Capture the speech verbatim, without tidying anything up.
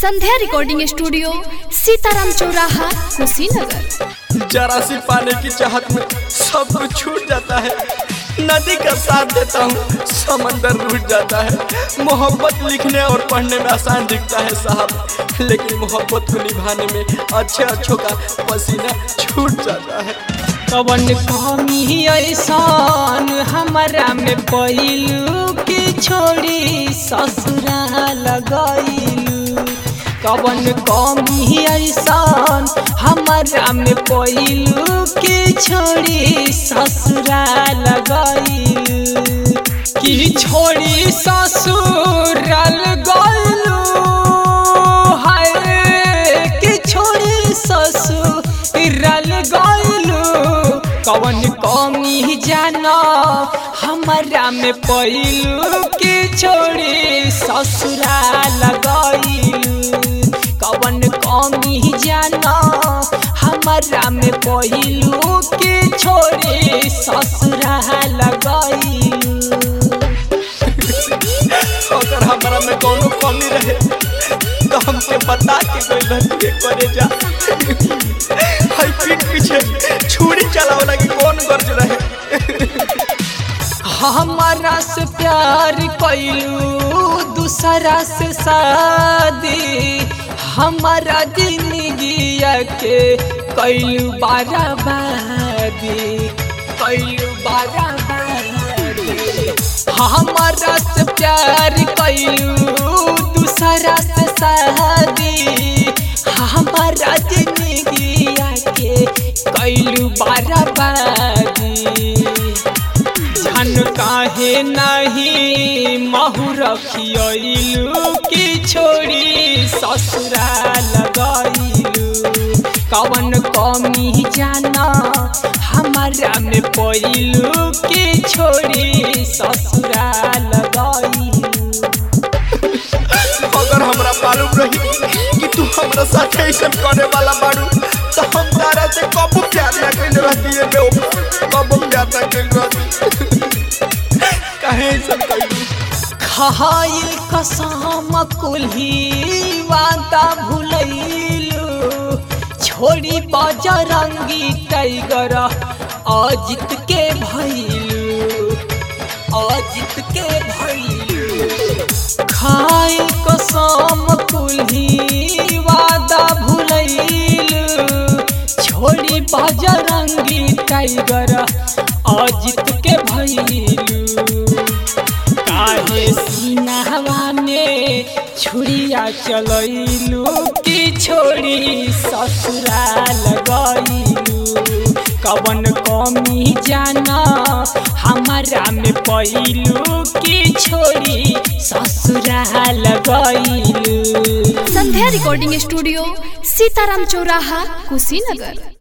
संध्या recording studio, Sitaram चौराहा, कुशीनगर। जरा सी पाने की चाहत में सब कुछ छूट जाता है। नदी का साथ देता हूँ, समंदर रूठ जाता है। मोहब्बत लिखने और पढ़ने में आसान दिखता है साहब, लेकिन मोहब्बत को निभाने में अच्छे अच्छों का पसीना छूट जाता है। कवन कमी ऐसान हमारा में पहिलू के छोड़ी ससुराल गइलू। कवन कमी ऐसान हमारा में पहिलू के छोड़ी ससुराल गइलू। की छोड़ी ससुराल गइलू, हाय की छोड़ी ससुराल गइलू। कवन कमी जाना हमारा में पहिलू के छोड़ी ससुराल गइलू। कवन कमी जाना हमारा में पहिलू के छोड़ी ससुराल गइलू। अगर हमारा में कोनो कमी रहे तो हमके बता के कोई लड़के करे जा। हाय पीठ पीछे छुरी चलाओ लगी कौन गर्ज रहे। हमारा से प्यार कइलू, दूसरा से शादी, हमारा जिंदगी के कइलू बर्बादी, कइलू बर्बादी। हमारा से प्यार कइलू, दूसरा से शादी, हमारा जिंदगी के कइलू बर्बादी। जन काहे नहीं महू रखियलू की छोड़ी ससुराल गइलू। कवन कमी जाना हमारा में पहिलू के छोड़ी ससुराल गइलू। अगर हमरा मालूम रही कि तू हमरा साथ ऐसा करे वाला बाड़ू तो हम तारा से कबो प्यार ना कइले रहती है। बे कबो प्यार ना कइले रहती। काहे ऐसा कइलू? खाइल कसम कुल्ही वादा भुलैलू, छोड़ी बजरंगी टाइगर अजित के भइलू, अजित के भइलू। खाइल कसम कुल्ही वादा भुलैलू, छोड़ी बजरंगी टाइगर अजित के भइलू। काहे सीनावा में छुरिया चलैलू की छोड़ी ससुराल गइलू। कवन कमी जाना हमारा में पहिलू की छोड़ी ससुराल गइलू। संध्या रिकॉर्डिंग स्टूडियो, सीताराम चौराहा, कुशीनगर।